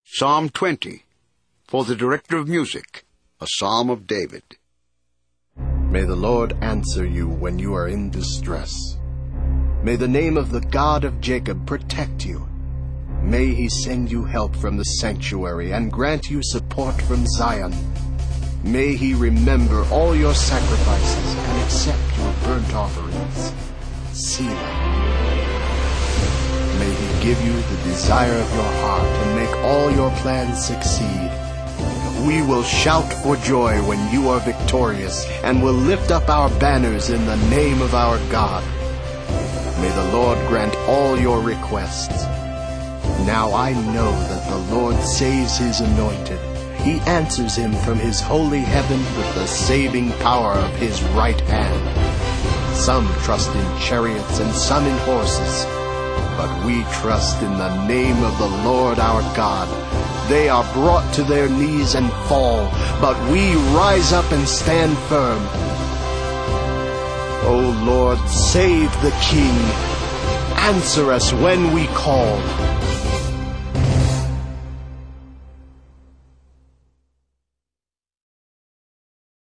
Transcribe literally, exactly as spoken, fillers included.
Psalm twenty, for the director of music, a psalm of David. May the Lord answer you when you are in distress. May the name of the God of Jacob protect you. May he send you help from the sanctuary and grant you support from Zion. May he remember all your sacrifices and accept your burnt offerings. Selah. May he give you the desire of your heart and make all your plans succeed. We will shout for joy when you are victorious and will lift up our banners in the name of our God. May the Lord grant all your requests. Now I know that the Lord saves his anointed. He answers him from his holy heaven with the saving power of his right hand. Some trust in chariots and some in horses, but we trust in the name of the Lord our God. They are brought to their knees and fall, but we rise up and stand firm. O Lord, save the King. Answer us when we call.